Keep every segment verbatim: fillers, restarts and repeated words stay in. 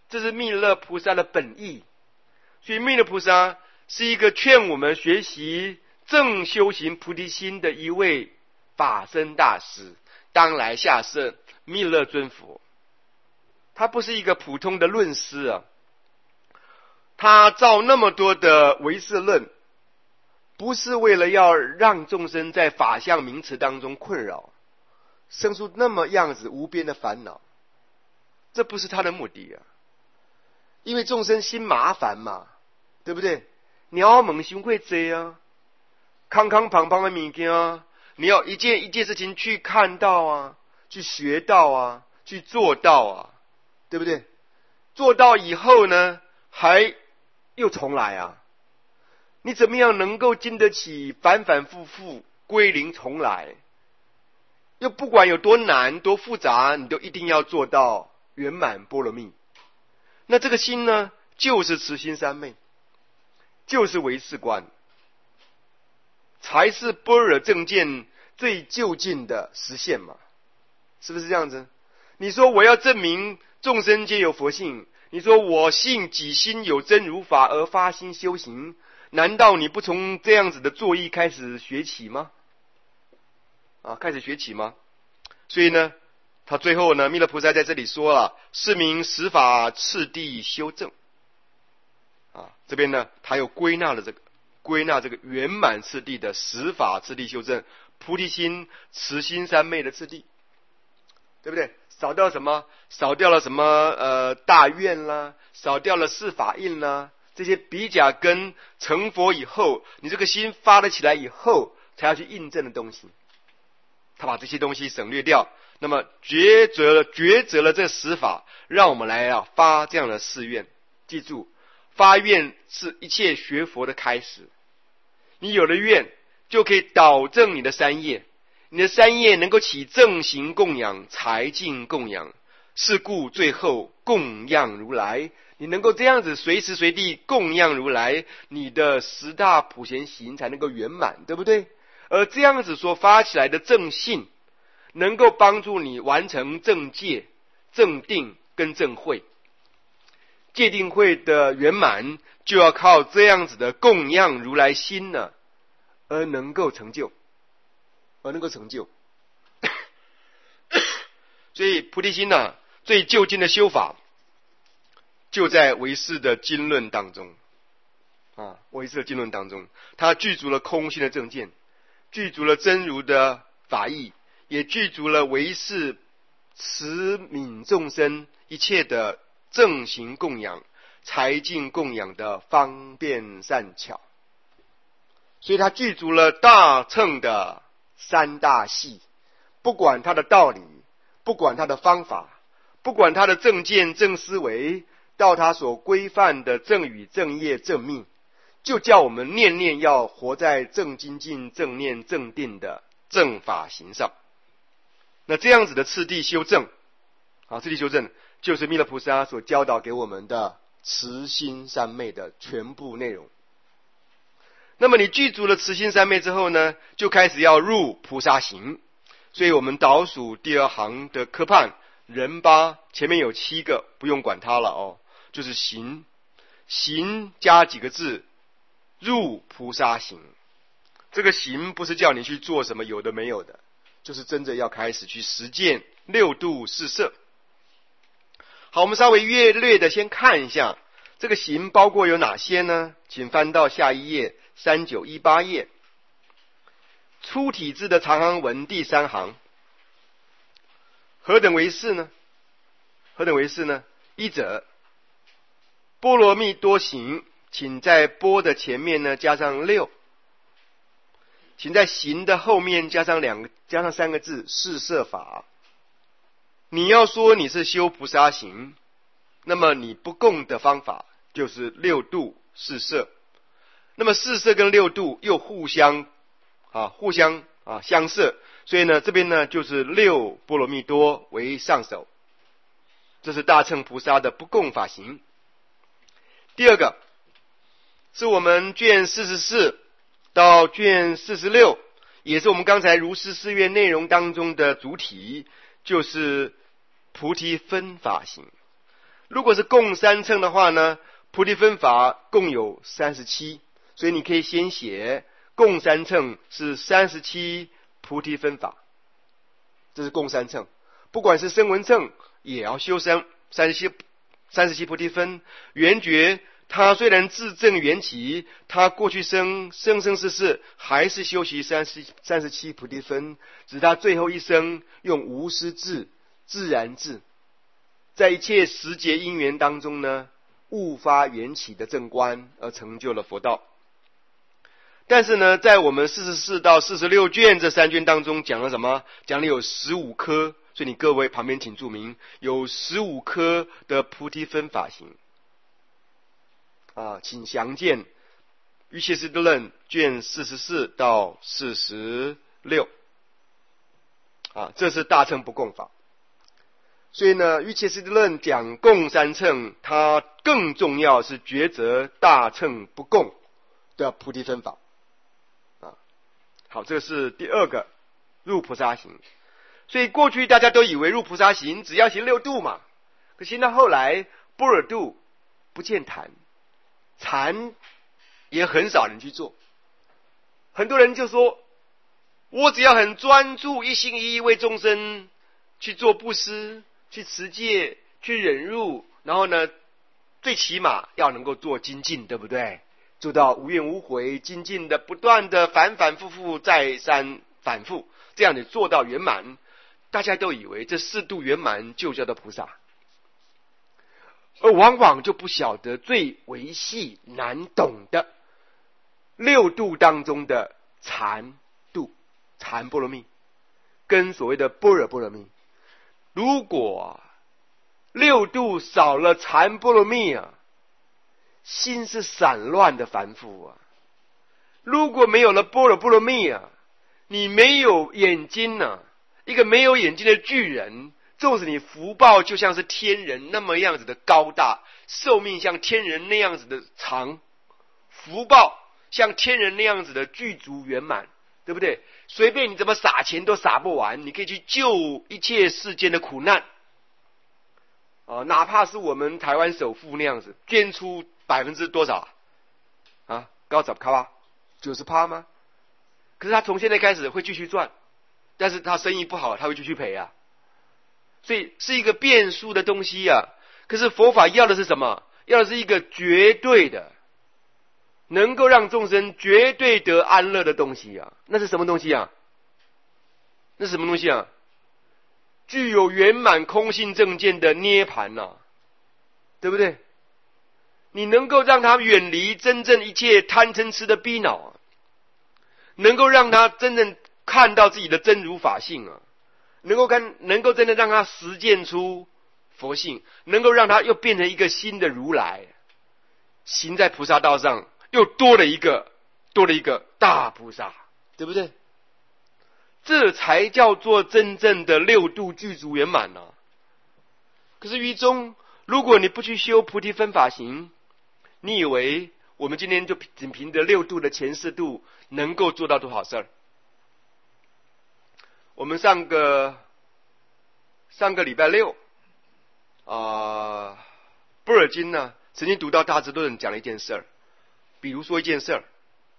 这是弥勒菩萨的本意。所以弥勒菩萨是一个劝我们学习正修行菩提心的一位法身大师，当来下生弥勒尊佛。他不是一个普通的论师啊，他造那么多的唯识论，不是为了要让众生在法相名词当中困扰，生出那么样子无边的烦恼，这不是他的目的啊。因为众生心麻烦嘛，对不对？鸟猛心会追啊，康康胖胖的物件啊，你要一件一件事情去看到啊，去学到啊，去做到啊，对不对？做到以后呢，还又重来啊。你怎么样能够经得起反反复复归零重来？又不管有多难多复杂，你都一定要做到圆满波罗蜜。那这个心呢，就是慈心三昧，就是唯识观，才是般若正见最究竟的实现嘛，是不是这样子？你说我要证明众生皆有佛性，你说我信己心有真如法而发心修行，难道你不从这样子的作意开始学起吗？啊，开始学起吗？所以呢，他最后呢，弥勒菩萨在这里说了，是名十法次第修正。啊，这边呢，他又归纳了这个，归纳这个圆满次第的十法次第修正，菩提心、慈心三昧的次第，对不对？少掉什么？少掉了什么？呃，大愿啦，少掉了四法印啦，这些比甲根成佛以后，你这个心发了起来以后，才要去印证的东西，他把这些东西省略掉。那么抉择了抉择了这十法，让我们来啊发这样的誓愿。记住，发愿是一切学佛的开始。你有了愿，就可以导正你的三业，你的三业能够起正行供养、财净供养，是故最后供养如来。你能够这样子随时随地供养如来，你的十大普贤行才能够圆满，对不对？而这样子所发起来的正信，能够帮助你完成正戒、正定跟正慧。戒定慧的圆满，就要靠这样子的供养如来心呢，而能够成就，而能够成就。所以菩提心呢、啊，最究竟的修法，就在唯识的经论当中啊，唯识的经论当中，它具足了空性的正见，具足了真如的法义，也具足了唯识慈悯众生一切的正行供养、财净供养的方便善巧。所以它具足了大乘的三大系，不管它的道理，不管它的方法，不管它的正见正思维，到它所规范的正语正业正命，就叫我们念念要活在正精进正念正定的正法行上。那这样子的次第修正啊，次第修正就是弥勒菩萨所教导给我们的慈心三昧的全部内容。那么你具足了慈心三昧之后呢，就开始要入菩萨行。所以我们倒数第二行的科判人八，前面有七个，不用管它了哦，就是行，行加几个字，入菩萨行。这个行不是叫你去做什么有的没有的，就是真的要开始去实践六度四摄。好，我们稍微略略的先看一下这个行包括有哪些呢？请翻到下一页三九一八页，粗体字的长行文第三行。何等为是呢？何等为是呢？一者，波罗蜜多行，请在波的前面呢加上六，请在行的后面加上两个加上三个字四摄法。你要说你是修菩萨行，那么你不共的方法就是六度四摄。那么四摄跟六度又互相啊互相啊相摄，所以呢这边呢就是六波罗蜜多为上首，这是大乘菩萨的不共法行。第二个是我们卷四十四到卷四十六，也是我们刚才如是誓愿内容当中的主体，就是菩提分法行。 如果是共三乘的话呢，菩提分法共有三十七，所以你可以先写共三乘是三十七菩提分法，这是共三乘。不管是声闻乘也要修三三十七三十七菩提分。圆觉他虽然自证缘起，他过去生生生世世还是修习三十三十七菩提分，只是他最后一生用无师智自然智，在一切时节因缘当中呢，悟发缘起的正观，而成就了佛道。但是呢，在我们四十四到四十六卷这三卷当中讲了什么？讲了有十五颗，所以你各位旁边请注明，有十五颗的菩提分法行啊，请详见《瑜伽师地论》卷四十四到四十六啊，这是大乘不共法。所以呢，《瑜伽师地论》讲共三乘，它更重要是抉择大乘不共的菩提分法。好，这是第二个入菩萨行。所以过去大家都以为入菩萨行只要行六度嘛，可行到后来般若度不见谈，禅也很少人去做。很多人就说，我只要很专注一心一意为众生去做布施，去持戒，去忍辱，然后呢最起码要能够做精进，对不对？做到无怨无悔，精进的不断的反反复复再三反复，这样你做到圆满，大家都以为这四度圆满就叫做菩萨，而往往就不晓得最维系难懂的六度当中的禅度、禅波罗蜜跟所谓的般若波罗蜜。如果六度少了禅波罗蜜啊，心是散乱的凡夫啊。如果没有了般若波罗蜜啊，你没有眼睛啊，一个没有眼睛的巨人，纵使你福报就像是天人那么样子的高大，寿命像天人那样子的长，福报像天人那样子的具足圆满，对不对？随便你怎么撒钱都撒不完，你可以去救一切世间的苦难啊，哪怕是我们台湾首富那样子，捐出百分之多少啊？高十卡吧，九十趴吗？可是他从现在开始会继续赚，但是他生意不好，他会继续赔啊。所以是一个变数的东西啊。可是佛法要的是什么？要的是一个绝对的，能够让众生绝对得安乐的东西啊。那是什么东西啊？那是什么东西啊？具有圆满空性正见的涅槃啊，对不对？你能够让他远离真正一切贪嗔痴的逼恼啊，能够让他真正看到自己的真如法性啊，能够看，能够真的让他实践出佛性，能够让他又变成一个新的如来，行在菩萨道上又多了一个多了一个大菩萨，对不对？这才叫做真正的六度具足圆满啊。可是于中，如果你不去修菩提分法行，你以为我们今天就仅凭着六度的前四度能够做到多少事儿？我们上个上个礼拜六啊，般若经呢曾经读到大智度人讲了一件事儿，比如说一件事儿，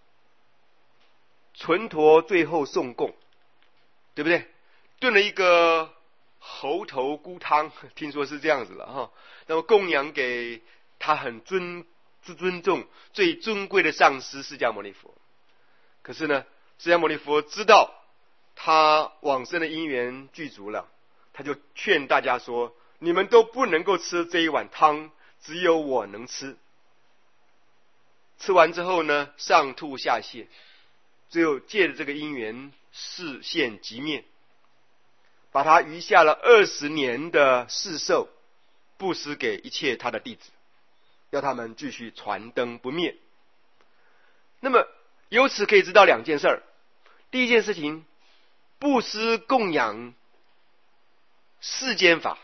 纯陀最后送供，对不对？炖了一个猴头菇汤，听说是这样子了哈。那么供养给他很尊尊重、最尊贵的上师释迦牟尼佛。可是呢，释迦牟尼佛知道他往生的因缘具足了，他就劝大家说：你们都不能够吃这一碗汤，只有我能吃。吃完之后呢，上吐下泻，只有借着这个因缘示现即灭，把他余下了二十年的世寿布施给一切他的弟子，要他们继续传灯不灭。那么由此可以知道两件事儿。第一件事情，布施供养世间法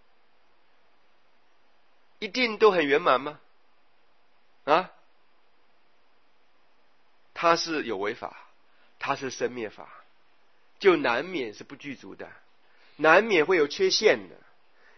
一定都很圆满吗？啊，它是有为法，它是生灭法，就难免是不具足的，难免会有缺陷的。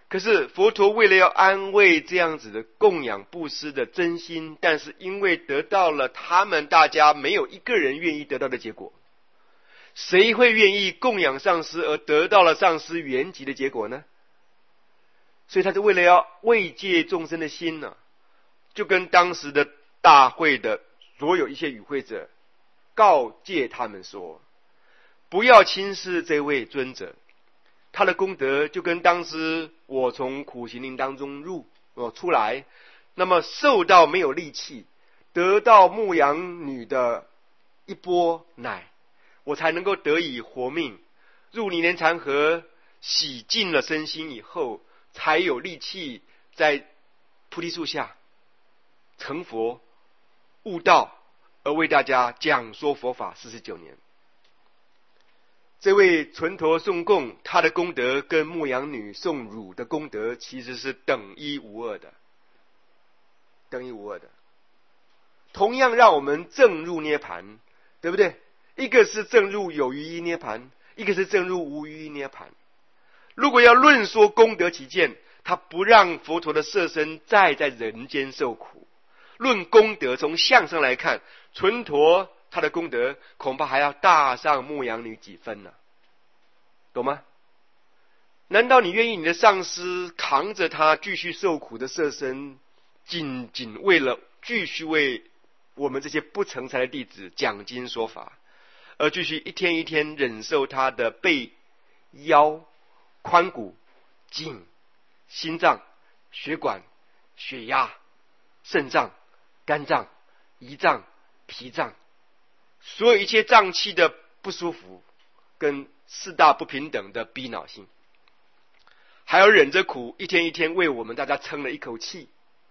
可是佛陀为了要安慰这样子的供养布施的真心，但是因为得到了他们大家没有一个人愿意得到的结果，谁会愿意供养上师而得到了上师原籍的结果呢？所以他是为了要慰藉众生的心呢、啊，就跟当时的大会的所有一些与会者告诫他们说，不要轻视这位尊者，他的功德就跟当时我从苦行林当中入哦出来，那么受到没有力气，得到牧羊女的一钵奶，我才能够得以活命，入泥莲禅河洗净了身心以后，才有力气在菩提树下成佛悟道，而为大家讲说佛法四十九年。这位纯陀送供，他的功德跟牧羊女送乳的功德其实是等一无二的，等一无二的。同样让我们证入涅盘，对不对？一个是证入有余一涅盘，一个是证入无余一涅盘。如果要论说功德起见，他不让佛陀的色身再在人间受苦。论功德，从相上来看，纯陀他的功德恐怕还要大上牧羊女几分呢、啊，懂吗？难道你愿意你的上师扛着他继续受苦的色身，仅仅为了继续为我们这些不成才的弟子讲经说法，而继续一天一天忍受他的背、腰、髋骨、颈、心脏、血管、血压、肾脏、肝脏、胰脏、脾脏，所有一切脏器的不舒服跟四大不平等的逼恼性，还要忍着苦一天一天为我们大家撑了一口气，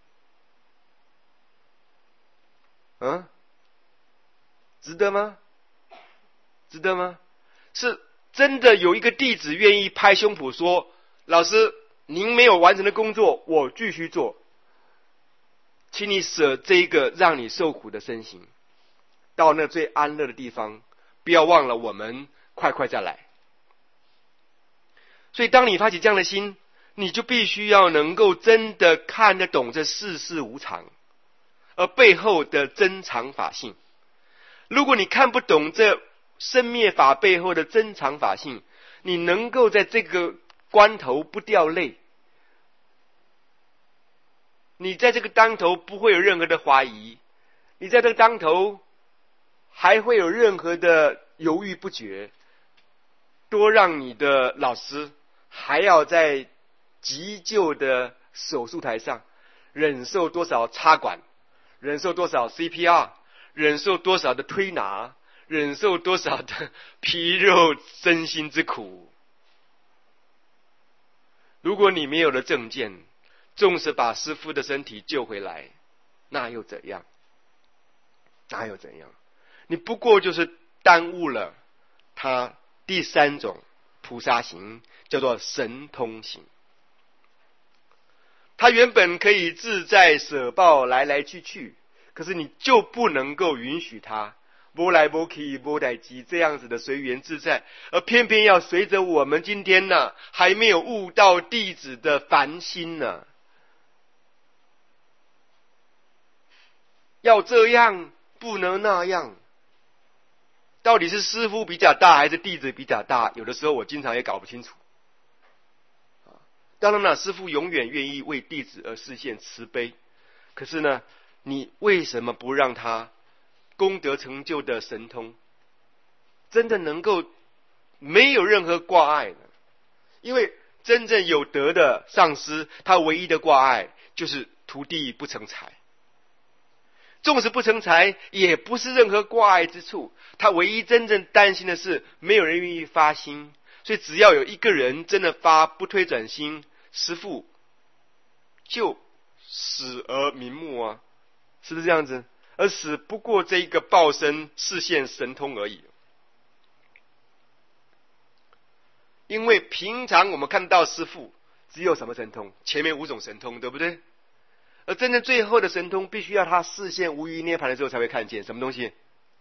嗯，值得吗？值得吗？是真的有一个弟子愿意拍胸脯说，老师您没有完成的工作我继续做，请你舍这一个让你受苦的身形，到那最安乐的地方，不要忘了我们快快再来。所以当你发起这样的心，你就必须要能够真的看得懂这世事无常，而背后的真常法性。如果你看不懂这生灭法背后的真常法性，你能够在这个关头不掉泪，你在这个当头不会有任何的怀疑，你在这个当头还会有任何的犹豫不决，多让你的老师还要在急救的手术台上忍受多少插管，忍受多少 C P R， 忍受多少的推拿，忍受多少的皮肉身心之苦。如果你没有了正见，纵使把师父的身体救回来，那又怎样？那又怎样？你不过就是耽误了他第三种菩萨行，叫做神通行。他原本可以自在舍报来来去去，可是你就不能够允许他摸来摸去摸来机这样子的随缘自在，而偏偏要随着我们今天呢还没有悟到弟子的凡心呢，要这样不能那样。到底是师父比较大还是弟子比较大？有的时候我经常也搞不清楚。当然了，师父永远愿意为弟子而示现慈悲，可是呢，你为什么不让他功德成就的神通真的能够没有任何挂碍呢？因为真正有德的上师，他唯一的挂碍就是徒弟不成才。纵使不成才，也不是任何挂碍之处，他唯一真正担心的是没有人愿意发心。所以只要有一个人真的发不推转心，师父就死而瞑目啊，是不是这样子？而死不过这一个报身示现神通而已。因为平常我们看到师父只有什么神通？前面五种神通，对不对？而真正最后的神通，必须要他示现无余涅盘的时候才会看见。什么东西？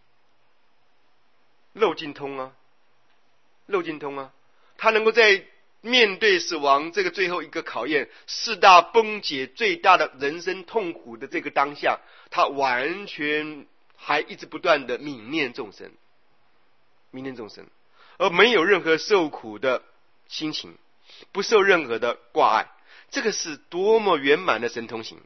漏尽通啊，漏尽通啊！他能够在面对死亡这个最后一个考验，四大崩解最大的人生痛苦的这个当下，他完全还一直不断的悯念众生，悯念众生，而没有任何受苦的心情，不受任何的挂碍。这个是多么圆满的神通行，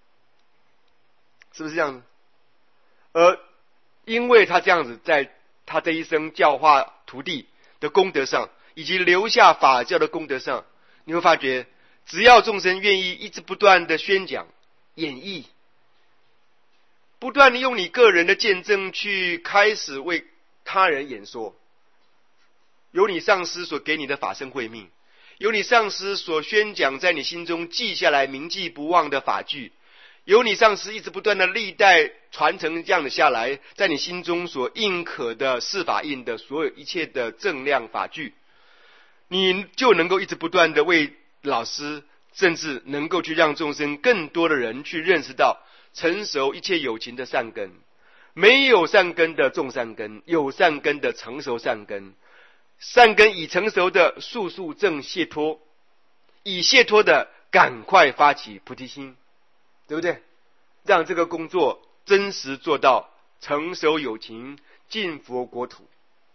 是不是这样呢？而因为他这样子，在他这一生教化徒弟的功德上，以及留下法教的功德上，你会发觉，只要众生愿意一直不断的宣讲、演绎，不断的用你个人的见证去开始为他人演说，有你上师所给你的法身慧命，有你上师所宣讲在你心中记下来铭记不忘的法句，有你上师一直不断的历代传承这样的下来，在你心中所印可的释法印的所有一切的正量法句，你就能够一直不断的为老师，甚至能够去让众生更多的人去认识到成熟一切有情的善根，没有善根的种善根，有善根的成熟善根，善根已成熟的速速正解脱，已解脱的赶快发起菩提心，对不对？让这个工作真实做到成熟有情，进佛国土。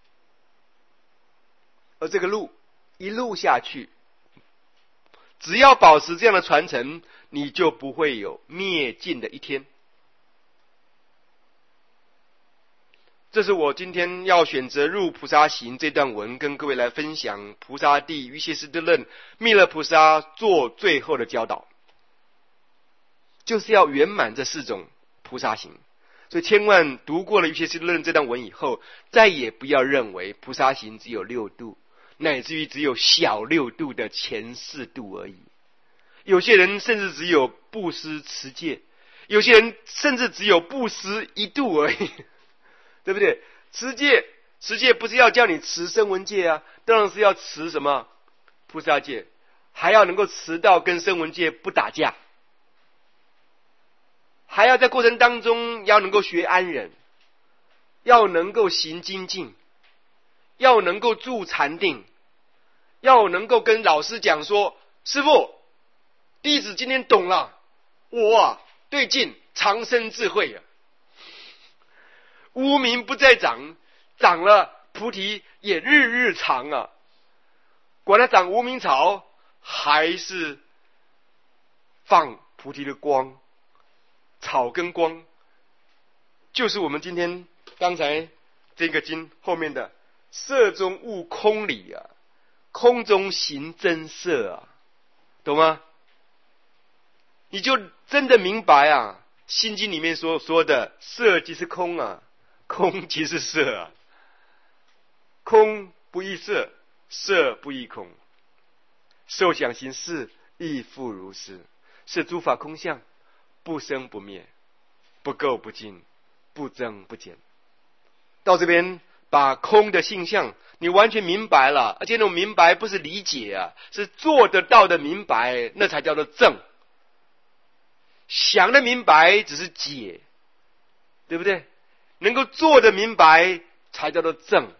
而这个路一路下去，只要保持这样的传承，你就不会有灭尽的一天。这是我今天要选择入菩萨行这段文，跟各位来分享菩萨地瑜伽师地论弥勒菩萨做最后的教导，就是要圆满这四种菩萨行。所以千万读过了瑜伽师地论这段文以后，再也不要认为菩萨行只有六度，乃至于只有小六度的前四度而已。有些人甚至只有布施持戒，有些人甚至只有布施一度而已，对不对？持戒，持戒不是要叫你持声闻戒啊，当然是要持什么菩萨戒，还要能够持到跟声闻戒不打架，还要在过程当中要能够学安忍，要能够行精进，要能够住禅定，要能够跟老师讲说，师父，弟子今天懂了，我啊对境长生智慧啊，无明不再长，长了菩提也日日长啊。管它长无名草，还是放菩提的光，草跟光，就是我们今天刚才这个经后面的色中悟空理啊，空中行真色啊，懂吗？你就真的明白啊，心经里面所说的色即是空啊，空即是色啊，空不异色，色不异空，受想行识亦复如是，是诸法空相，不生不灭，不垢不净，不增不减。到这边把空的性相你完全明白了，而且那种明白不是理解啊，是做得到的明白，那才叫做正。想的明白只是解，对不对？能够做的明白才叫做正。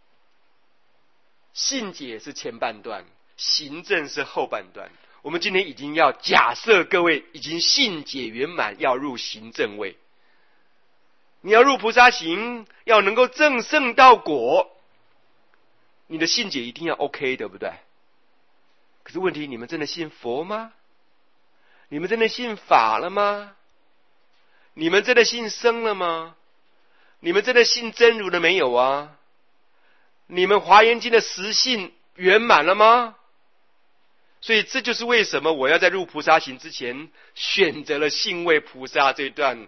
信解是前半段，行正是后半段。我们今天已经要假设各位已经信解圆满，要入行正位。你要入菩萨行，要能够证圣道果，你的信解一定要 OK， 对不对？可是问题，你们真的信佛吗？你们真的信法了吗？你们真的信僧了吗？你们真的信真如了没有啊？你们华严经的实信圆满了吗？所以这就是为什么我要在入菩萨行之前选择了信位菩萨这段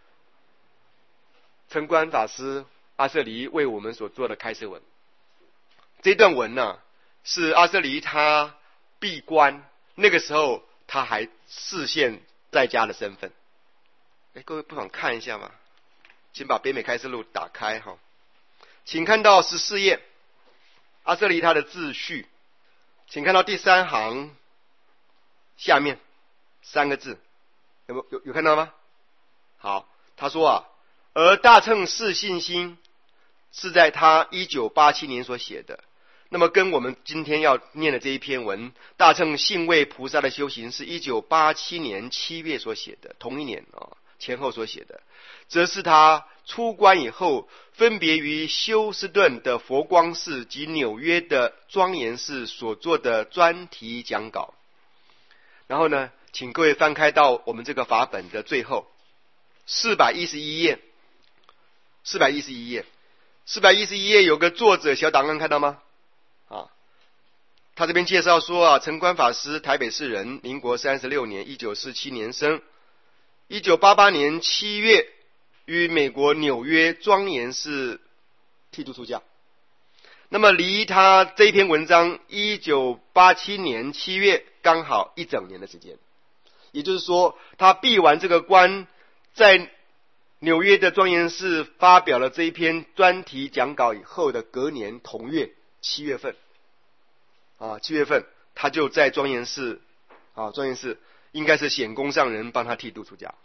陈观法师阿舍离为我们所做的开示文。这段文呢、啊，是阿舍离他闭关那个时候他还示现在家的身份。哎，各位不妨看一下嘛，请把北美开示录打开哈，请看到十四页，阿舍离他的自序，请看到第三行下面三个字，有没有有有看到吗？好，他说啊，而大乘是信心是在他一九八七年所写的， 那么跟我们今天要念的这一篇文，大乘信位菩萨的修行，是一九八七年七月所写的，同一年啊前后所写的，则是他出关以后，分别于休斯顿的佛光寺及纽约的庄严寺所做的专题讲稿。然后呢，请各位翻开到我们这个法本的最后四百一十一页，四百一十一页，四百一十一页有个作者小档案，看到吗？啊，他这边介绍说啊，陈观法师，台北市人，民国三十六年，一九四七年生，一九八八年七月于美国纽约庄严寺剃度出家。那么离他这篇文章一九八七年七月刚好一整年的时间，也就是说，他闭完这个关，在纽约的庄严寺发表了这一篇专题讲稿以后的隔年同月七月份，啊，七月份他就在庄严寺，啊，庄严寺应该是显公上人帮他剃度出家，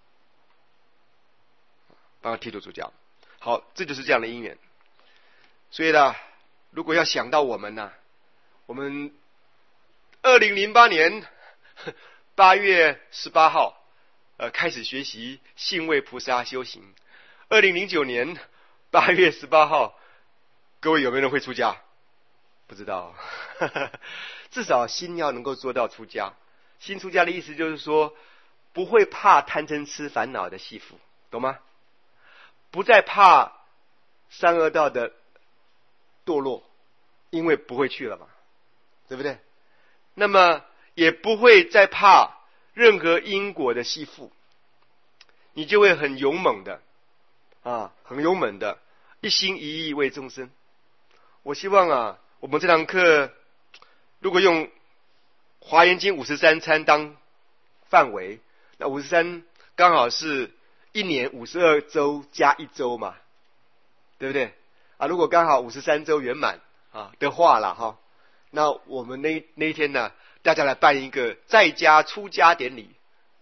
帮他剃度出家。好，这就是这样的因缘。所以呢，如果要想到我们呢、啊，我们二零零八年八月十八号，呃，开始学习信位菩萨修行。二零零九年八月十八号，各位有没有人会出家？不知道，至少心要能够做到出家。心出家的意思就是说，不会怕贪嗔痴烦恼的系缚，懂吗？不再怕三恶道的堕落，因为不会去了嘛，对不对？那么也不会再怕任何因果的系缚，你就会很勇猛的啊，很勇猛的，一心一意为众生。我希望啊，我们这堂课如果用华严经五十三参当范围，那五十三刚好是一年五十二周加一周嘛，对不对？啊，如果刚好五十三周圆满啊的话啦哈，那我们那那一天呢，大家来办一个在家出家典礼，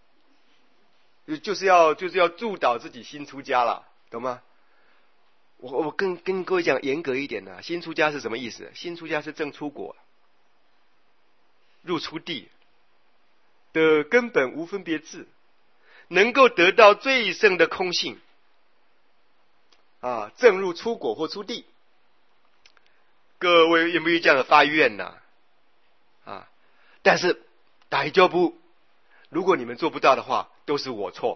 就是要就是要助导自己新出家了，懂吗？我我跟跟各位讲严格一点呢、啊，新出家是什么意思？新出家是正出果，入出地的根本无分别智，能够得到最胜的空性啊，正入出果或出地。各位愿不愿意这样的发愿呢、啊？啊，但是大丈夫，如果你们做不到的话，都是我错。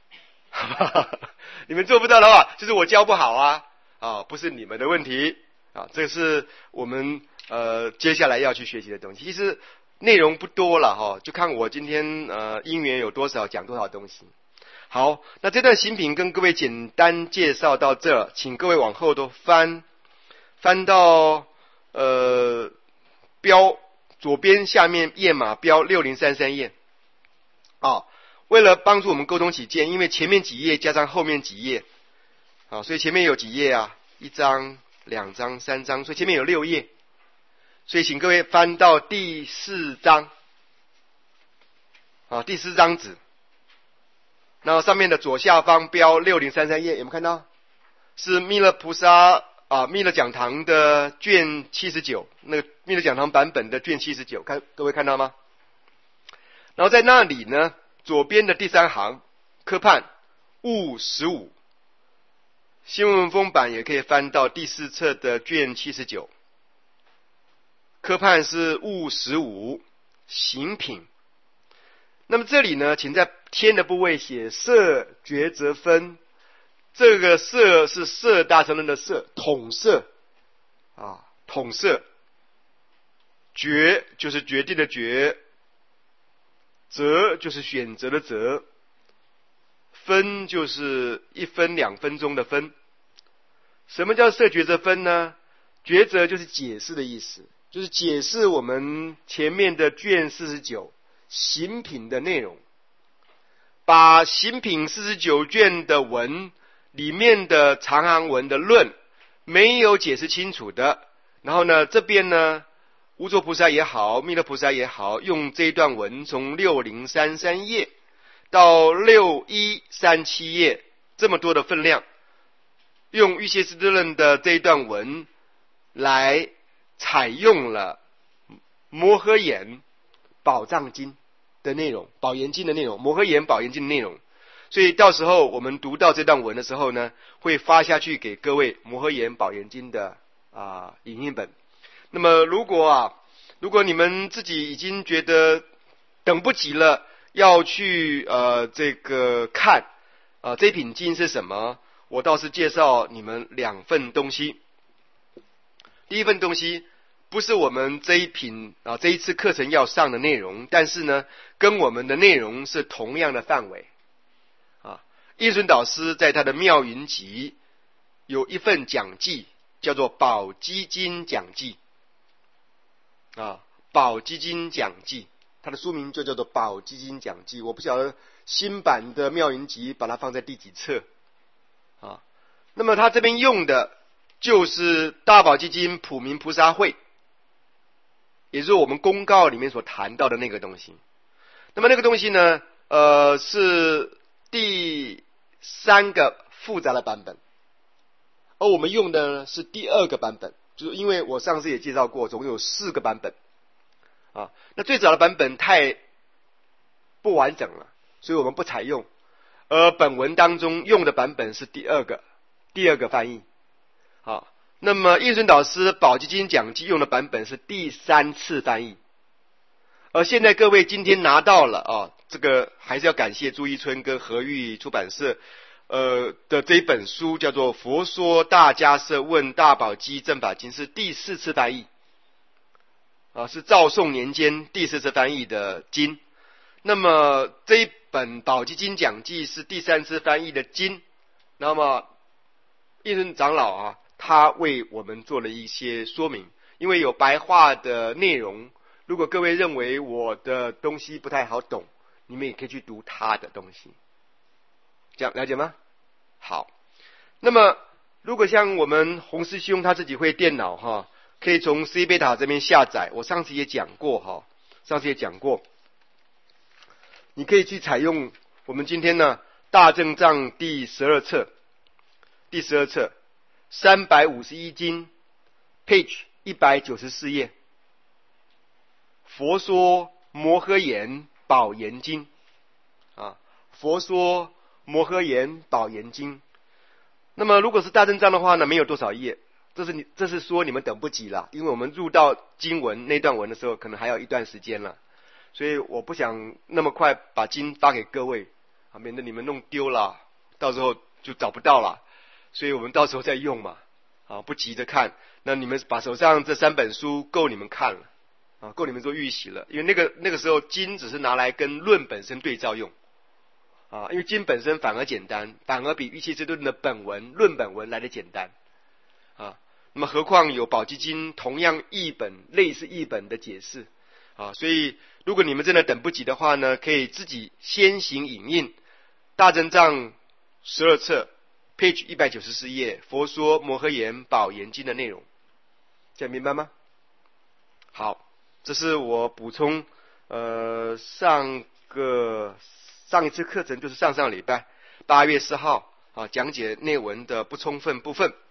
你们做不到的话，就是我教不好啊，啊，不是你们的问题啊，这是我们呃接下来要去学习的东西。其实内容不多了哈，就看我今天呃因缘有多少讲多少东西。好，那这段行品跟各位简单介绍到这，请各位往后都翻，翻到呃标左边下面页码标六零三三页啊。为了帮助我们沟通起见，因为前面几页加上后面几页啊，所以前面有几页啊，一张、两张、三张，所以前面有六页。所以请各位翻到第四章啊，第四张纸。然后上面的左下方标六零三三页，有没有看到？是弥勒菩萨啊，弥勒讲堂的卷七十九，那个弥勒讲堂版本的卷七十九，看各位看到吗？然后在那里呢，左边的第三行科判物十五，新文风版也可以翻到第四册的卷七十九，科判是物十五行品。那么这里呢，请在天的部位写色觉则分，这个色是色大乘论的色，统色啊，统色。决就是决定的决，择就是选择的择，分就是一分两分钟的分。什么叫色觉则分呢？抉择就是解释的意思，就是解释我们前面的卷四十九行品的内容，把行品四十九卷的文里面的长行文的论没有解释清楚的，然后呢，这边呢，无作菩萨也好，弥勒菩萨也好，用这一段文从六零三三页到六一三七页这么多的分量，用玉械师地论的这一段文来采用了摩诃言宝藏经的内容，宝严经的内容，摩诃言宝严经的内容。所以到时候我们读到这段文的时候呢，会发下去给各位摩诃言宝严经的啊影印本。那么如果啊，如果你们自己已经觉得等不及了，要去呃这个看啊、呃、这品经是什么，我倒是介绍你们两份东西。第一份东西不是我们这一品啊这一次课程要上的内容，但是呢，跟我们的内容是同样的范围啊。印顺导师在他的妙云集有一份讲记，叫做《宝积经讲记》啊，《宝积经讲记》，它的书名就叫做《宝积经讲记》。我不晓得新版的妙云集把它放在第几册啊。那么他这边用的就是大宝积经普明菩萨会，也就是我们公告里面所谈到的那个东西。那么那个东西呢，呃，是第三个复杂的版本，而我们用的呢是第二个版本，就是因为我上次也介绍过，总共有四个版本啊。那最早的版本太不完整了，所以我们不采用。而本文当中用的版本是第二个，第二个翻译。好，那么印顺导师宝积经讲记用的版本是第三次翻译，而现在各位今天拿到了啊，这个还是要感谢朱一春跟和裕出版社呃的这一本书，叫做《佛说大迦叶问大宝积正法经》，是第四次翻译啊，是赵宋年间第四次翻译的经。那么这一本宝积经讲记是第三次翻译的经，那么印顺长老啊，他为我们做了一些说明，因为有白话的内容，如果各位认为我的东西不太好懂，你们也可以去读他的东西，这样了解吗？好，那么如果像我们洪师兄他自己会电脑哈，可以从 C 贝塔这边下载，我上次也讲过哈，上次也讲过，你可以去采用我们今天呢大正藏第十二册，第十二册三百五十一经 page 一百九十四页，佛说摩诃言宝严经啊，佛说摩诃言宝严经。那么如果是大正藏的话呢，没有多少页，这是你这是说你们等不及了，因为我们入到经文那段文的时候，可能还有一段时间了，所以我不想那么快把经发给各位啊，免得你们弄丢了，到时候就找不到了。所以我们到时候再用嘛，啊，不急着看。那你们把手上这三本书够你们看了，啊，够你们做预习了。因为那个那个时候经只是拿来跟论本身对照用，啊，因为经本身反而简单，反而比瑜伽之论的本文论本文来的简单，啊，那么何况有宝积经同样译本类似译本的解释，啊，所以如果你们真的等不及的话呢，可以自己先行影印大正藏十二册。page 一百九十四页，佛说摩诃言宝严经的内容，这样明白吗？好，这是我补充呃上个上一次课程，就是上上礼拜八月四号啊讲解内文的不充分部分。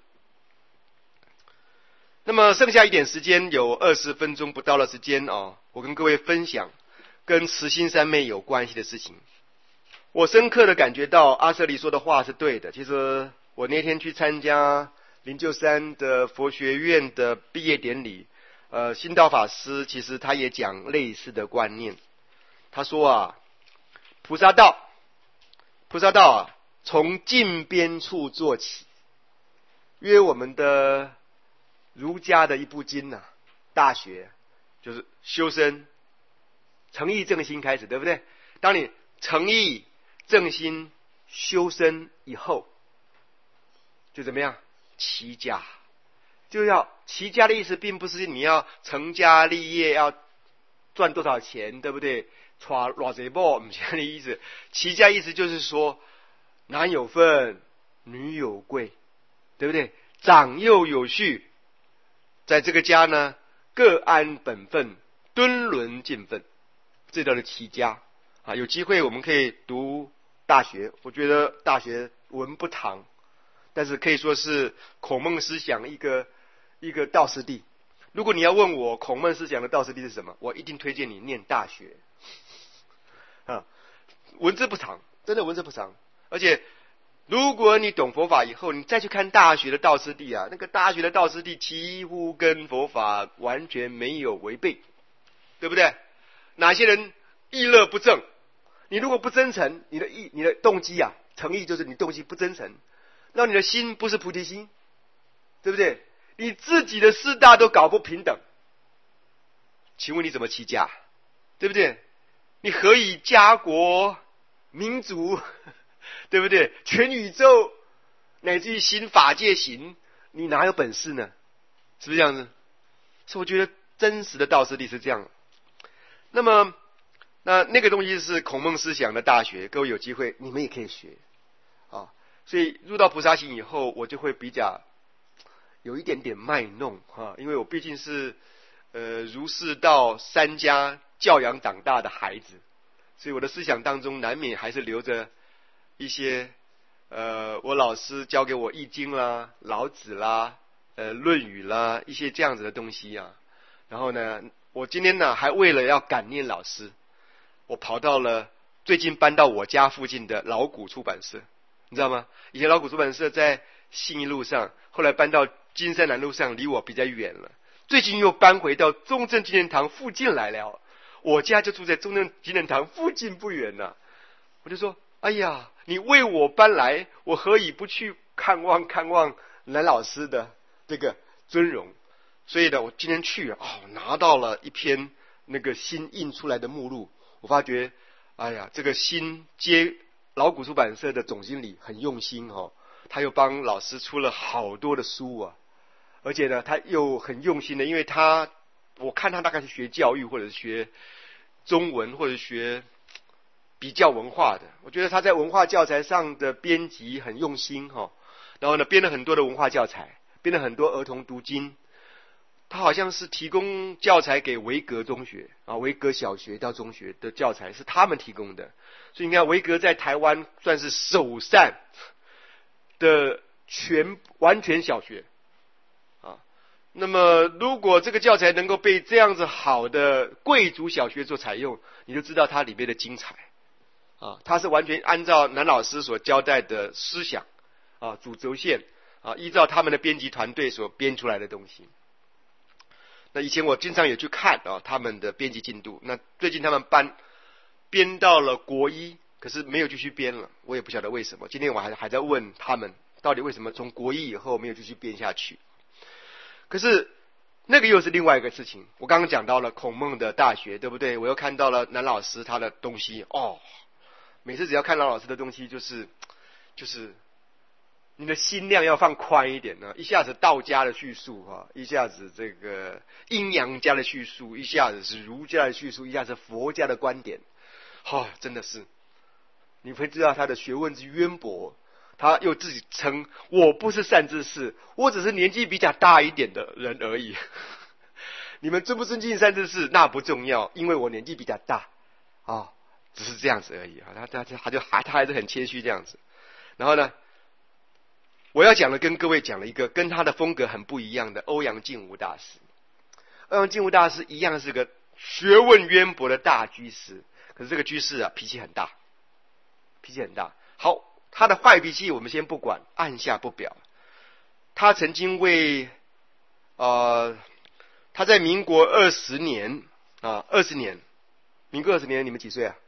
那么剩下一点时间，有二十分钟不到的时间啊，我跟各位分享跟慈心三昧有关系的事情。我深刻的感觉到阿舍利说的话是对的。其实我那天去参加灵鹫山的佛学院的毕业典礼，呃，心道法师其实他也讲类似的观念。他说啊，菩萨道，菩萨道啊，从近边处做起。因为我们的儒家的一部经啊，《大学》就是修身、诚意正心开始，对不对？当你诚意正心修身以后，就怎么样？齐家，就要齐家的意思，并不是你要成家立业，要赚多少钱，对不对？娶偌济某，不是这个意思。齐家意思就是说，男有分，女有贵，对不对？长幼有序，在这个家呢，各安本分，敦伦尽分，这叫做齐家啊。有机会我们可以读大学，我觉得大学文不长，但是可以说是孔孟思想一个一个道师地。 如果你要问我孔孟思想的道次第是什么，我一定推荐你念大学啊，文字不长，真的文字不长，而且如果你懂佛法以后，你再去看大学的道次第啊，那个大学的道次第几乎跟佛法完全没有违背，对不对？哪些人意乐不正？你如果不真诚，你的意你的动机啊，诚意就是你动机不真诚，那你的心不是菩提心，对不对？你自己的四大都搞不平等，请问你怎么起家？对不对？你何以家国民族，对不对？全宇宙乃至于行法界行，你哪有本事呢？是不是这样子？所以我觉得真实的道次第是这样。那么那那个东西是孔孟思想的大学，各位有机会你们也可以学啊。所以入到菩萨行以后，我就会比较有一点点卖弄哈，因为我毕竟是呃儒释道三家教养长大的孩子，所以我的思想当中难免还是留着一些呃我老师教给我易经啦、老子啦、呃论语啦一些这样子的东西啊。然后呢，我今天呢还为了要感念老师，我跑到了最近搬到我家附近的老谷出版社，你知道吗？以前老谷出版社在信义路上，后来搬到金山南路上，离我比较远了。最近又搬回到中正纪念堂附近来了，我家就住在中正纪念堂附近不远了。我就说，哎呀，你为我搬来，我何以不去看望看望蓝老师的这个尊荣？所以呢，我今天去哦，拿到了一篇那个新印出来的目录，我发觉，哎呀，这个新接老谷出版社的总经理很用心哦，他又帮老师出了好多的书啊，而且呢，他又很用心的，因为他我看他大概是学教育或者是学中文或者学比较文化的，我觉得他在文化教材上的编辑很用心哈、哦，然后呢，编了很多的文化教材，编了很多儿童读经。他好像是提供教材给维格中学啊，维格小学到中学的教材是他们提供的，所以你看维格在台湾算是首善的全完全小学啊。那么如果这个教材能够被这样子好的贵族小学做采用，你就知道它里面的精彩啊，它是完全按照南老师所交代的思想啊主轴线啊，依照他们的编辑团队所编出来的东西。那以前我经常也去看啊他们的编辑进度，那最近他们搬编到了国一，可是没有继续编了，我也不晓得为什么。今天我还还在问他们，到底为什么从国一以后没有继续编下去？可是那个又是另外一个事情。我刚刚讲到了孔孟的大学，对不对？我又看到了南老师他的东西哦，每次只要看到老师的东西，就是就是。你的心量要放宽一点呢，一下子道家的叙述哈，一下子这个阴阳家的叙述，一下子是儒家的叙述，一下子佛家的观点，哈、哦，真的是，你会知道他的学问之渊博。他又自己称我不是善知识，我只是年纪比较大一点的人而已。你们尊不尊敬善知识那不重要，因为我年纪比较大啊、哦，只是这样子而已啊。他他他就还他还是很谦虚这样子，然后呢？我要讲的跟各位讲了一个跟他的风格很不一样的欧阳靖无大师。欧阳靖无大师一样是个学问渊博的大居士，可是这个居士啊脾气很大，脾气很大。好，他的坏脾气我们先不管，按下不表。他曾经为呃他在民国二十年啊二十年，民国二十年你们几岁啊？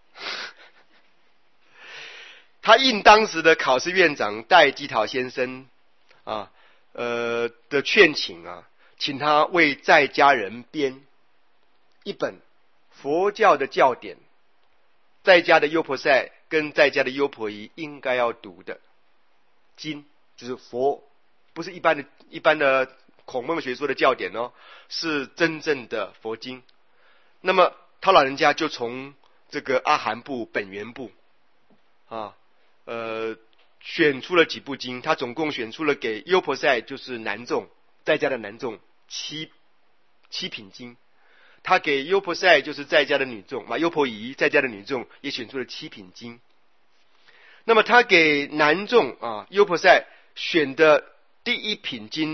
他应当时的考试院长戴基陶先生啊，呃的劝请啊，请他为在家人编一本佛教的教典，在家的优婆塞跟在家的优婆夷应该要读的经，就是佛，不是一般的一般的孔孟学说的教典哦，是真正的佛经。那么他老人家就从这个阿含部、本源部啊。呃，选出了几部经，他总共选出了给优婆塞，就是男众在家的男众七七品经，他给优婆塞就是在家的女众嘛，优婆夷在家的女众也选出了七品经。那么他给男众啊优婆塞选的第一品经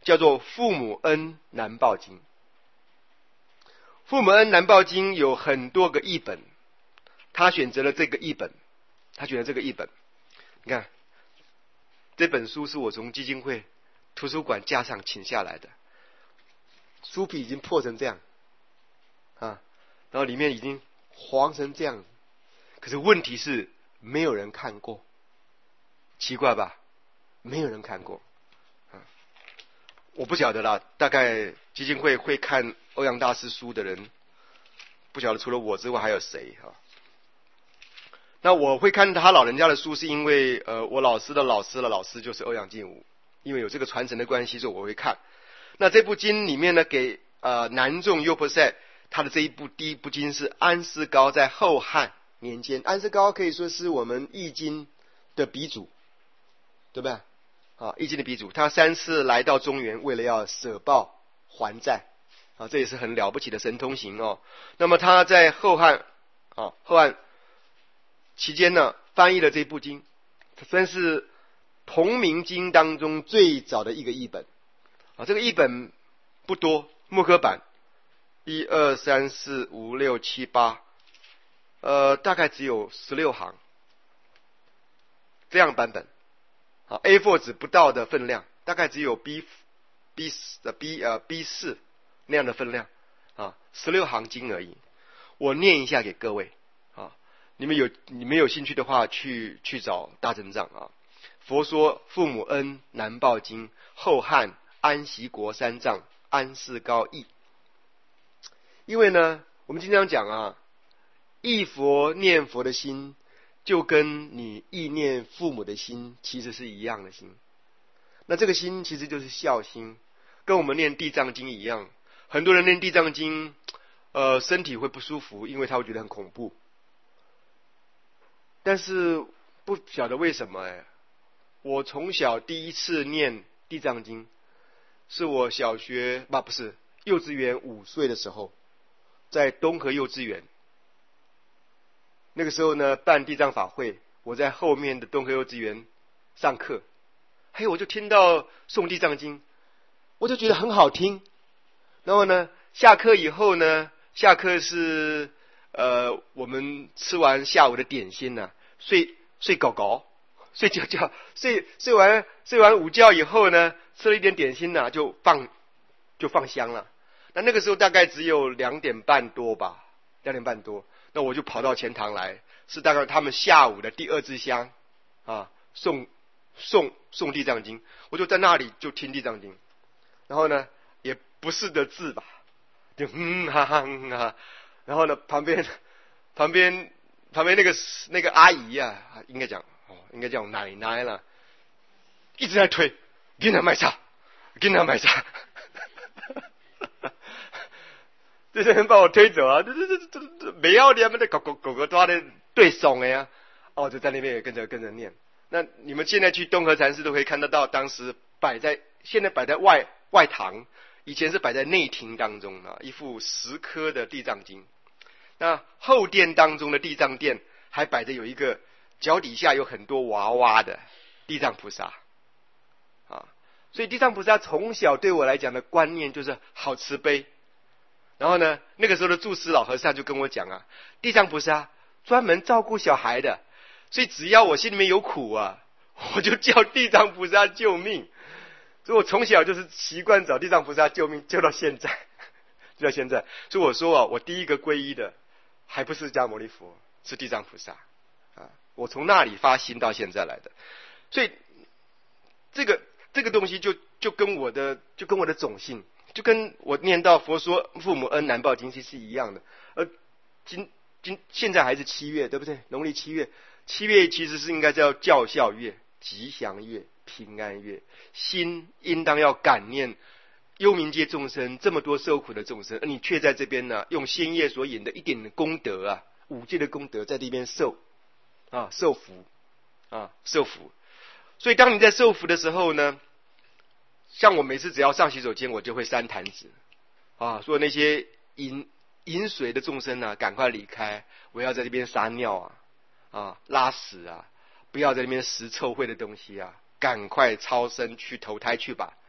叫做《父母恩难报经》。《父母恩难报经》有很多个译本，他选择了这个译本，他选择这个译本。你看，这本书是我从基金会图书馆架上请下来的，书皮已经破成这样啊，然后里面已经黄成这样，可是问题是没有人看过，奇怪吧？没有人看过啊！我不晓得啦，大概基金会会看欧阳大师书的人，不晓得除了我之外还有谁啊？那我会看他老人家的书，是因为呃，我老师的老师的老师就是欧阳靖武，因为有这个传承的关系，所以我会看。那这部经里面呢，给呃南众优婆塞他的这一部第一部经是安世高在后汉年间，安世高可以说是我们易经的鼻祖，对不对？啊，易经的鼻祖，他三次来到中原，为了要舍报还债，啊，这也是很了不起的神通行哦。那么他在后汉啊后汉期间呢，翻译了这部经，算是同名经当中最早的一个译本啊。这个译本不多，木刻版一二三四五六七八，呃，大概只有十六行这样版本啊 ，A 四 纸不到的分量，大概只有 B B 呃 B 呃 B 四那样的分量啊，十六行经而已。我念一下给各位。你们有你们有兴趣的话，去去找大正藏啊。佛说父母恩难报经，后汉安息国三藏安世高译。因为呢，我们经常讲啊，忆佛念佛的心，就跟你忆念父母的心其实是一样的心。那这个心其实就是孝心，跟我们念地藏经一样。很多人念地藏经，呃，身体会不舒服，因为他会觉得很恐怖。但是不晓得为什么哎，我从小第一次念地藏经，是我小学不不是幼稚园五岁的时候，在东河幼稚园。那个时候呢，办地藏法会，我在后面的东河幼稚园上课，嘿，我就听到诵地藏经，我就觉得很好听。然后呢，下课以后呢，下课是。呃，我们吃完下午的点心呢、啊，睡睡狗狗，睡觉觉，睡睡完睡完午觉以后呢，吃了一点点心呢、啊，就放就放香了。那那个时候大概只有两点半多吧，两点半多，那我就跑到前堂来，是大概他们下午的第二支香啊，诵诵诵地藏经，我就在那里就听地藏经，然后呢，也不是的字吧，就嗯哈哈嗯哈。然后呢，旁边旁边旁边那个那个阿姨啊，应该讲哦，应该叫奶奶了，一直在推，给他买茶，给他买茶，这些人把我推走啊，这这这这这没要脸，那狗狗狗狗抓的对怂的呀，哦，就在那边也跟着跟着念。那你们现在去东河禅寺都可以看得到，当时摆在现在摆在外外堂，以前是摆在内庭当中啊，一副十颗的地藏经。那后殿当中的地藏殿还摆着有一个脚底下有很多娃娃的地藏菩萨啊，所以地藏菩萨从小对我来讲的观念就是好慈悲。然后呢，那个时候的住持老和尚就跟我讲啊，地藏菩萨专门照顾小孩的，所以只要我心里面有苦啊，我就叫地藏菩萨救命。所以我从小就是习惯找地藏菩萨救命，救到现在，救到现在。所以我说啊，我第一个皈依的还不是释迦牟尼佛，是地藏菩萨啊！我从那里发心到现在来的，所以这个这个东西就就跟我的就跟我的种性，就跟我念到佛说父母恩难报经其实是一样的。而今今现在还是七月，对不对？农历七月，七月其实是应该叫教孝月、吉祥月、平安月，心应当要感念幽冥界众生这么多受苦的众生，而你却在这边呢，用仙业所引的一点的功德啊，五戒的功德在这边受啊受福啊受福。所以当你在受福的时候呢，像我每次只要上洗手间，我就会扇坛子啊，说那些饮饮水的众生啊，赶快离开，我要在这边撒尿啊啊拉屎啊，不要在那边食臭秽的东西啊，赶快超生去投胎去吧。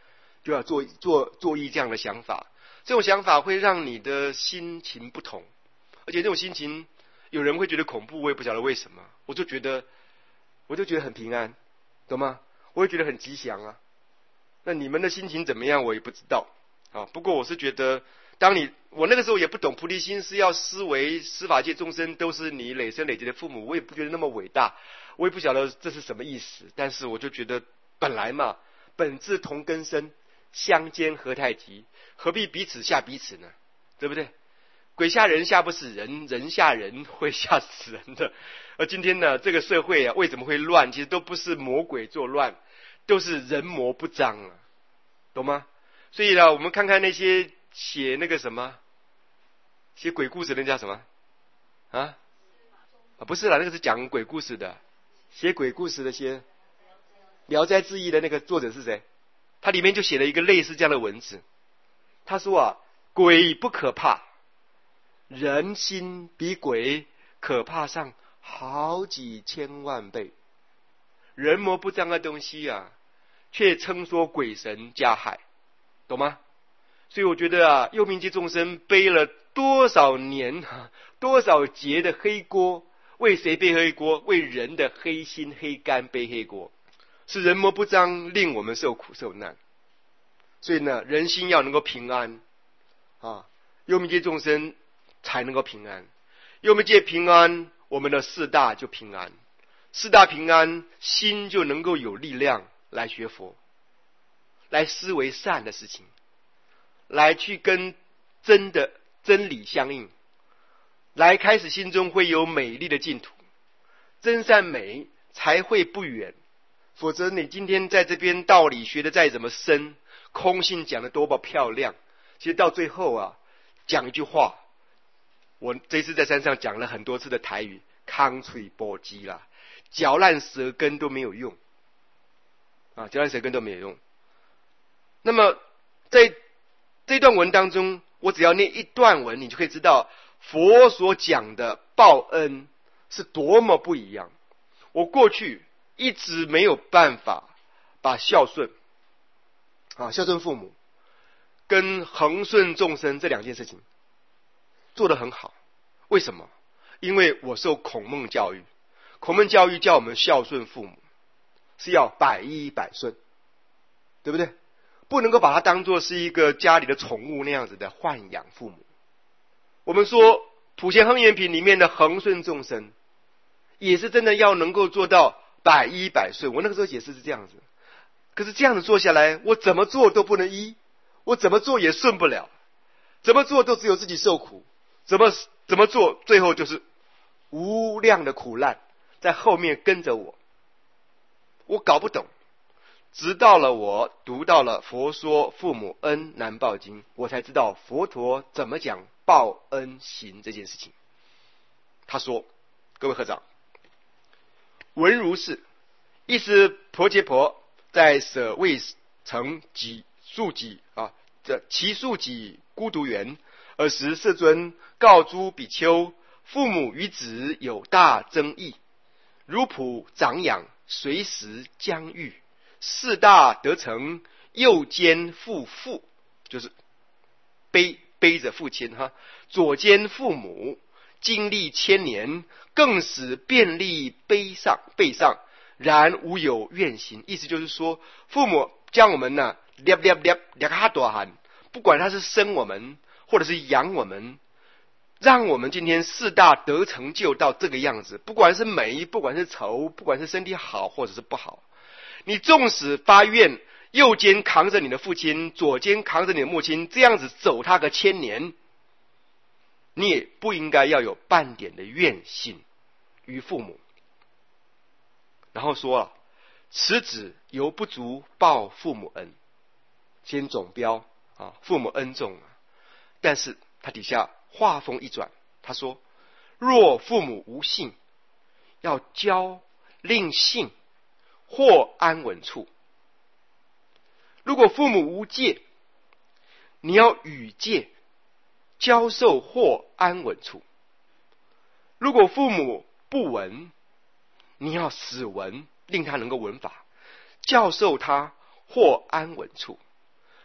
就要做做做一这样的想法。这种想法会让你的心情不同，而且这种心情有人会觉得恐怖，我也不晓得为什么，我就觉得我就觉得很平安，懂吗？我会觉得很吉祥啊。那你们的心情怎么样我也不知道啊。不过我是觉得，当你我那个时候也不懂菩提心是要思维司法界众生都是你累生累劫的父母，我也不觉得那么伟大，我也不晓得这是什么意思。但是我就觉得本来嘛，本质同根生，相煎何太急，何必彼此吓彼此呢？对不对？鬼吓人吓不死人，人吓人会吓死人的。而今天呢，这个社会啊，为什么会乱？其实都不是魔鬼作乱，都是人魔不彰啊，懂吗？所以呢，我们看看那些写那个什么，写鬼故事的叫什么啊？啊，不是啦，那个是讲鬼故事的，写鬼故事的些《聊斋志异》的那个作者是谁？他里面就写了一个类似这样的文字。他说啊，鬼不可怕，人心比鬼可怕上好几千万倍。人魔不彰的东西啊，却称说鬼神加害，懂吗？所以我觉得啊，幽冥界众生背了多少年、多少劫的黑锅，为谁背黑锅？为人的黑心黑肝背黑锅，是人魔不彰，令我们受苦受难。所以呢，人心要能够平安啊，幽冥界众生才能够平安。幽冥界平安，我们的四大就平安。四大平安，心就能够有力量来学佛，来思维善的事情，来去跟真的真理相应，来开始心中会有美丽的净土，真善美才会不远。否则你今天在这边道理学的再怎么深，空性讲的多么漂亮，其实到最后啊，讲一句话，我这次在山上讲了很多次的台语，康脆波鸡啦，嚼烂舌根都没有用啊，嚼烂舌根都没有用。那么在这段文当中，我只要念一段文，你就可以知道佛所讲的报恩是多么不一样。我过去一直没有办法把孝顺啊，孝顺父母跟恒顺众生这两件事情做得很好。为什么？因为我受孔孟教育，孔孟教育叫我们孝顺父母是要百依百顺，对不对？不能够把它当作是一个家里的宠物那样子的豢养父母。我们说普贤恒愿品里面的恒顺众生，也是真的要能够做到百依百顺。我那个时候解释是这样子，可是这样子做下来，我怎么做都不能依，我怎么做也顺不了，怎么做都只有自己受苦，怎么怎么做最后就是无量的苦难在后面跟着我，我搞不懂。直到了我读到了佛说父母恩难报经，我才知道佛陀怎么讲报恩行这件事情。他说，各位合掌，闻如是，意思婆伽婆在舍卫城己宿己啊，这其宿己孤独园，尔时世尊告诸比丘，父母与子有大争议，如仆长养，随时将遇，四大得成，右肩负父，就是背背着父亲哈，左肩父母，经历千年，更使便利背上背上，然无有怨行。意思就是说，父母将我们呢，捏捏捏捏哈多汗，不管他是生我们或者是养我们，让我们今天四大得成就到这个样子，不管是美，不管是丑，不管是身体好或者是不好，你纵使发愿，右肩扛着你的父亲，左肩扛着你的母亲，这样子走他个千年，你也不应该要有半点的怨心于父母。然后说了，此子犹不足报父母恩，先总标啊，父母恩重啊。但是他底下话锋一转，他说，若父母无信，要教令信，或安稳处。如果父母无戒，你要与戒，教授或安稳处。如果父母不闻，你要使闻，令他能够闻法，教授他或安稳处。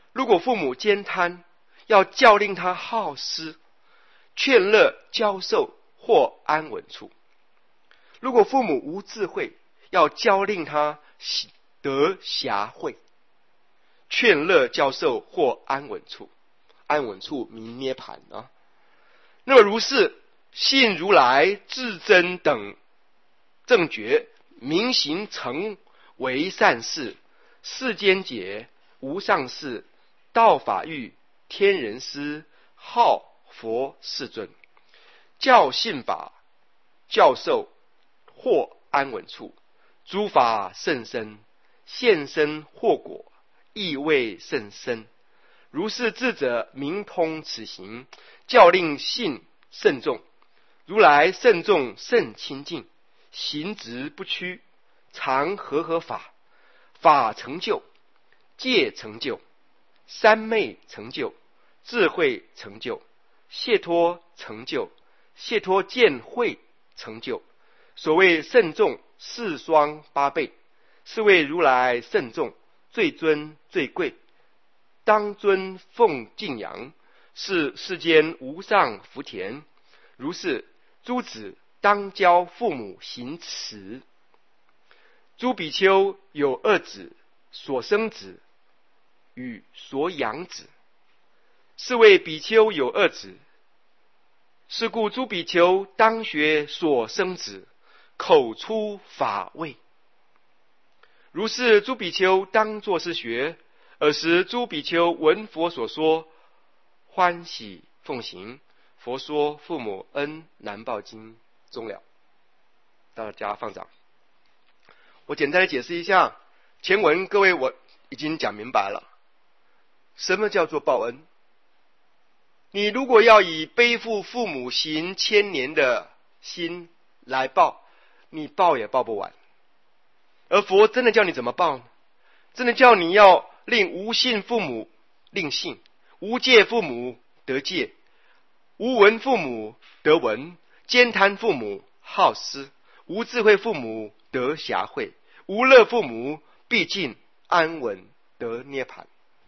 如果父母兼贪，要教令他好施，劝乐教授或安稳处；如果父母无智慧，要教令他得暇慧，劝乐教授或安稳处。安稳处名涅盘啊。那么如是信如来至真等正觉，明行成为善事，世间解无上士，道法欲天人师，号佛世尊，教信法教授或安稳处，诸法甚深，现身惑果，意味甚深。如是智者明通此行，教令信甚重。如来甚重甚清净，行直不屈，常和合法，法成就，戒成就，三昧成就，智慧成就，解脱成就，解脱见慧成就。所谓甚重四双八倍，是谓如来甚重，最尊最贵，当尊奉敬仰，是世间无上福田。如是诸子当教父母行慈。诸比丘有二子，所生子与所养子，是谓比丘有二子。是故诸比丘当学所生子，口出法味。如是诸比丘当作是学。尔时诸比丘闻佛所说，欢喜奉行。佛说父母恩难报经终了。大家放掌。我简单的解释一下前文，各位我已经讲明白了。什么叫做报恩？你如果要以背负父母行千年的心来报，你报也报不完。而佛真的叫你怎么报呢？真的叫你要令无信父母令信，无戒父母得戒，无闻父母得闻，兼贪父母好施，无智慧父母得暇慧，无乐父母毕竟安稳得涅盘。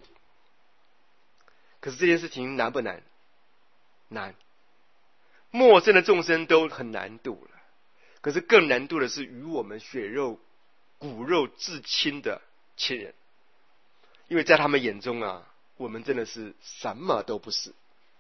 可是这件事情难不难？难。陌生的众生都很难度了，可是更难度的是与我们血肉骨肉至亲的亲人。因为在他们眼中啊，我们真的是什么都不是，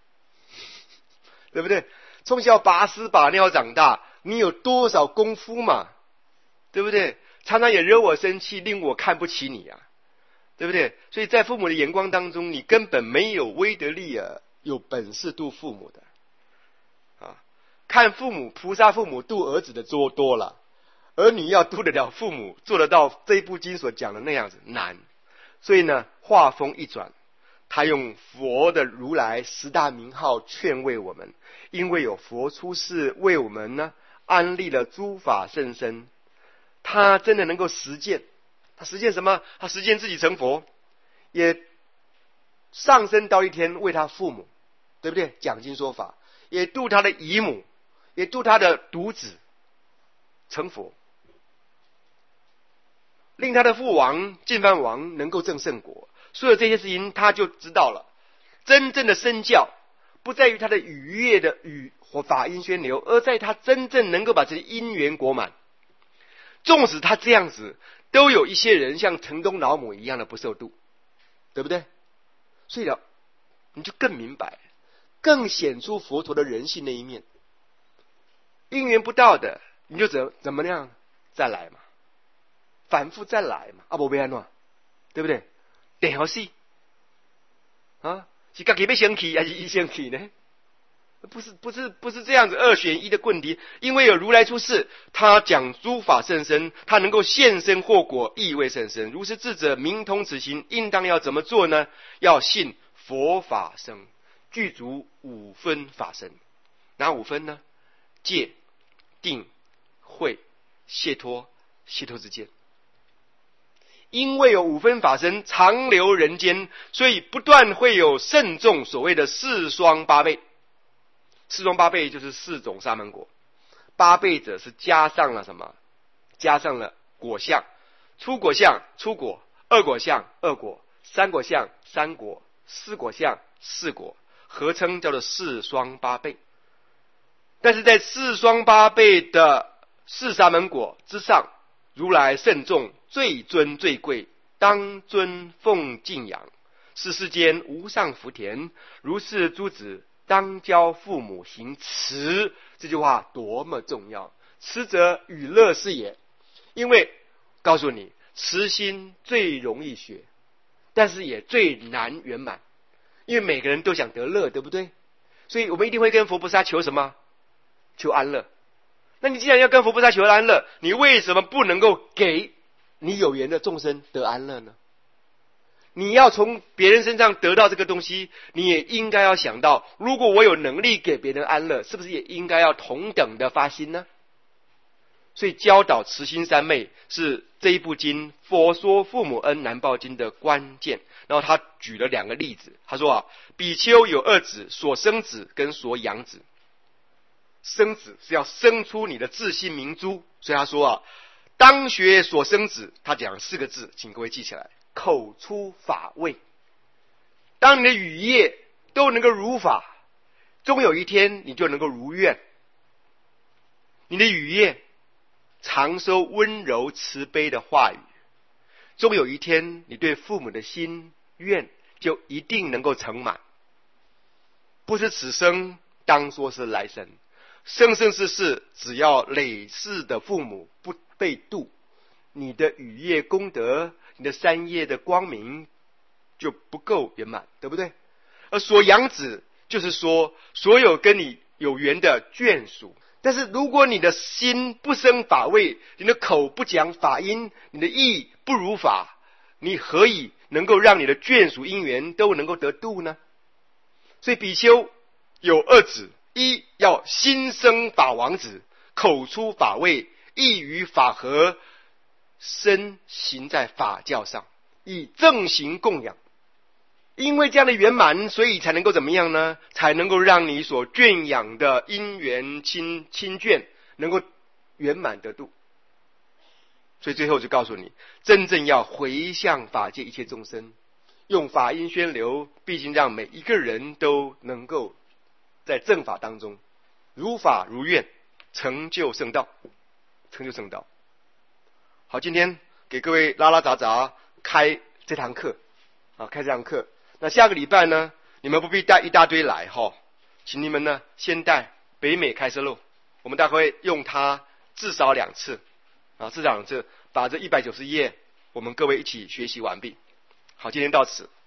对不对？从小拔屎拔尿长大，你有多少功夫嘛？对不对？常常也惹我生气，令我看不起你啊，对不对？所以在父母的眼光当中，你根本没有威德力啊，有本事度父母的啊。看父母菩萨父母度儿子的多多了，儿女要度得了父母，做得到这一部经所讲的那样子难。所以呢，话锋一转，他用佛的如来十大名号劝慰我们，因为有佛出世为我们呢安立了诸法甚深，他真的能够实践。他实践什么？他实践自己成佛，也上升到一天为他父母，对不对？讲经说法，也度他的姨母，也度他的独子成佛，令他的父王净饭王能够证圣果。所有这些事情他就知道了。真正的身教不在于他的愉悦的语法音宣流，而在他真正能够把这些因缘果满。纵使他这样子，都有一些人像城东老母一样的不受度，对不对？所以了，你就更明白，更显出佛陀的人性那一面。因缘不到的，你就怎怎么样再来嘛，反复再来嘛，啊不要安，对不对？等好戏啊，是自己要生气还是他生气呢？不是不是不是这样子二选一的棍敌。因为有如来出世，他讲诸法甚深，他能够现身惑果，意味甚深。如是智者明通此行，应当要怎么做呢？要信佛法僧，具足五分法身。哪五分呢？戒、定、慧、解脱、解脱之间。因为有五分法身常留人间，所以不断会有圣众所谓的四双八倍。四双八倍就是四种沙门果，八倍者是加上了什么？加上了果相，初果相出果，二果相二果， 三果相三果，四果相四果，合称叫做四双八倍。但是在四双八倍的四沙门果之上，如来甚重，最尊最贵，当尊奉敬仰。是世间无上福田，如是诸子当教父母行慈。这句话多么重要！慈则与乐是也。因为告诉你，慈心最容易学，但是也最难圆满。因为每个人都想得乐，对不对？所以我们一定会跟佛菩萨求什么？求安乐。那你既然要跟佛菩萨求安乐，你为什么不能够给你有缘的众生得安乐呢？你要从别人身上得到这个东西，你也应该要想到，如果我有能力给别人安乐，是不是也应该要同等的发心呢？所以教导慈心三昧是这一部经《佛说父母恩难报经》的关键。然后他举了两个例子，他说啊，比丘有二子，所生子跟所养子。生子是要生出你的自信明珠，所以他说啊，当学所生子，他讲了四个字，请各位记起来：口出法味。当你的语业都能够如法，终有一天你就能够如愿。你的语业常说温柔慈悲的话语，终有一天你对父母的心愿就一定能够成满。不是此生，当说是来生。生生世世，只要累世的父母不被度，你的语业功德，你的三业的光明就不够圆满，对不对？而所养子，就是说所有跟你有缘的眷属。但是如果你的心不生法味，你的口不讲法音，你的意不如法，你何以能够让你的眷属因缘都能够得度呢？所以比丘有二子，一要心生法王子，口出法味，意于法和，身行在法教上，以正行供养。因为这样的圆满，所以才能够怎么样呢？才能够让你所圈养的因缘亲亲眷能够圆满得度。所以最后就告诉你，真正要回向法界一切众生，用法音宣流，毕竟让每一个人都能够在正法当中如法如愿，成就圣道，成就圣道。好，今天给各位拉拉杂杂开这堂课啊，开这堂课。那下个礼拜呢，你们不必带一大堆来哈，请你们呢先带北美开示录，我们大概会用它至少两次啊，至少两次把这一百九十页我们各位一起学习完毕。好，今天到此。